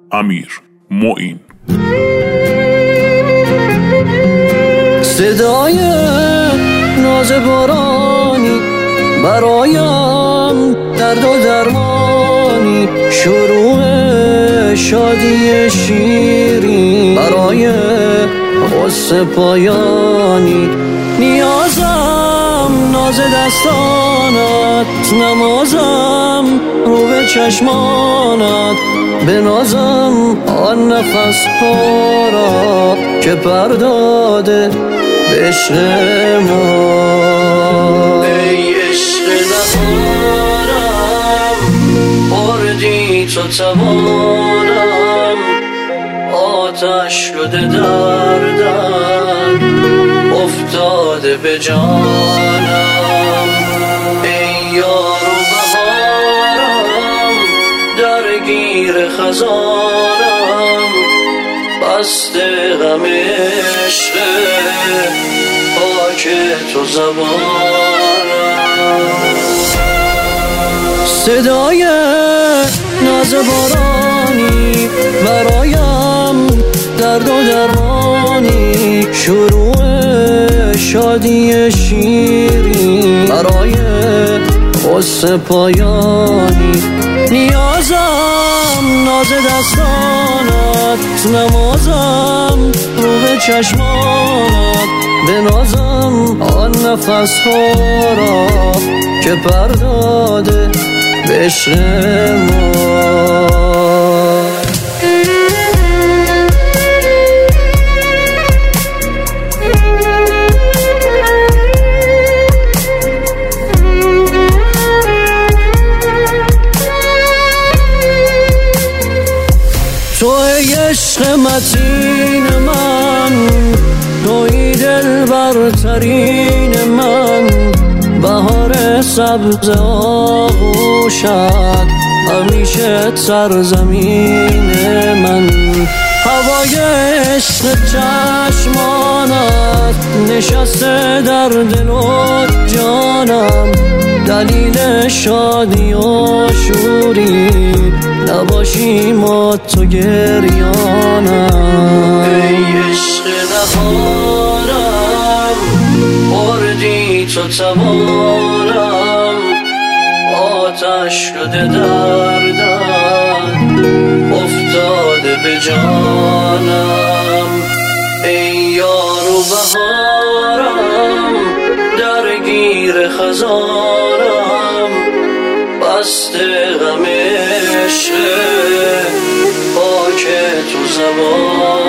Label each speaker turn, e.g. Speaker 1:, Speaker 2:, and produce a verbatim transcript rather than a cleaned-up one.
Speaker 1: امیر معین.
Speaker 2: صدای ناز بارانی برایم درد و درمانی، شروع شادی شیرین برای غصه پایانی. نیازم ناز دستانت، نمازم رو به چشمانت، به نازم آن نفس ها را که پرداده به عشق ما. ای عشق نهانم بردی تو توانم، آتش شده دردم افتاده به جانم. ای یار و بهارم درگیر خزانم، بسته غم عشق پاک تو زبانم. صدای ناز بارانی برایم درد و درمانی، شروع شادی شیرین برای غصه پایانی. نیازم ناز دستانت، نمازم رو به چشمانت، به نازم آن نفس ها را که پرداده به عشق ما. تو ای عشق متین من، توی دل برترین من، بهار سبز آغوشت همیشه سرزمین من. هوای عشق چشمانت نشسته در دل و جانم، دلیل شادی و شوری نباشی ما تو گریانم. ای عشق نهانم بردی تو توانم، آتش شده دردم افتاده به جانم. ای یار و بهارم درگیر خزانم، بسته غم عشق پاک تو زبانم.